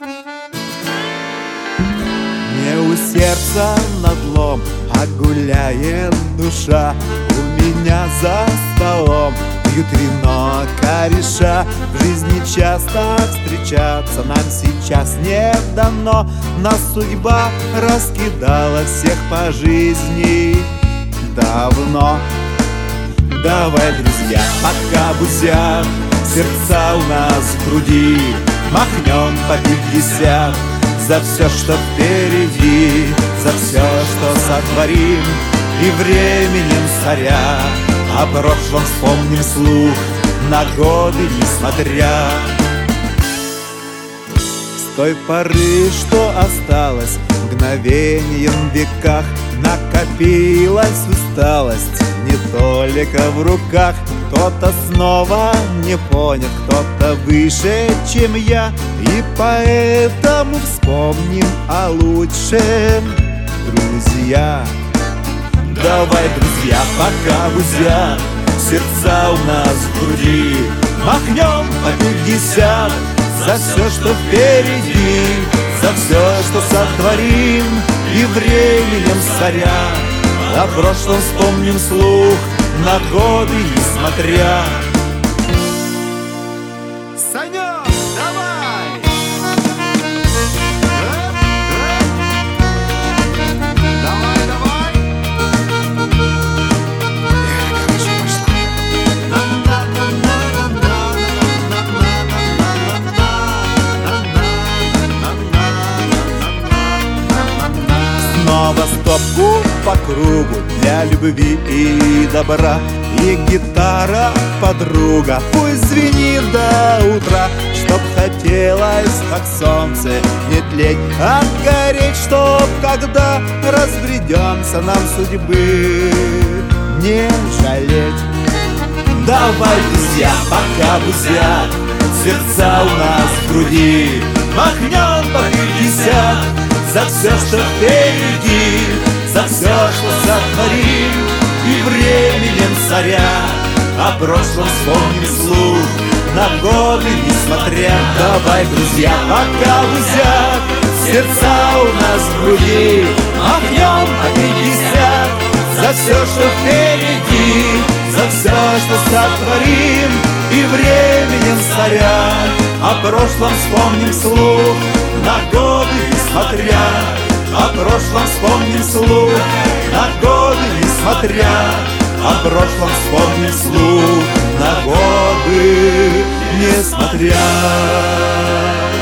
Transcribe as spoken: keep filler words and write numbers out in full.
Не у сердца надлом, а гуляет душа. У меня за столом пьют вино кореша. В жизни часто встречаться нам сейчас не дано. Нас судьба раскидала всех по жизни давно. Давай, друзья, пока бузят сердца у нас в груди, махнем по пятьдесят за все, что впереди, за все, что сотворим, и временем соря о прошлом вспомним вслух, на годы не смотря. С той поры, что осталось, мгновением в веках, накопилась усталость не только в руках. Кто-то снова не понял, кто-то выше, чем я, и поэтому вспомним о лучшем, друзья. Давай, друзья, пока бузят сердца у нас в груди, махнем по пятьдесят за все, что впереди, за все, что сотворим, и временем соря о прошлом вспомним вслух, на годы не смотря. Санек, давай! Давай, давай! Эх, хорошо пошла. Снова стопку по кругу для любви и добра, и гитара подруга пусть звенит до утра, чтоб хотелось, как солнце, не тлеть, а гореть, чтоб когда разбредемся нам судьбы не жалеть. Давай, друзья, пока бузят сердца у нас в груди, махнем по пятьдесят за все, что впереди, за все, что сотворим, и временем соря о прошлом вспомним вслух, на годы не смотря. Давай, друзья, пока бузят сердца у нас в груди, махнем по пятьдесят за все, что впереди, за все, что сотворим, и временем соря о прошлом вспомним вслух, на годы не смотря. О прошлом вспомним вслух, на годы не смотря. О прошлом вспомним вслух, на годы не смотря.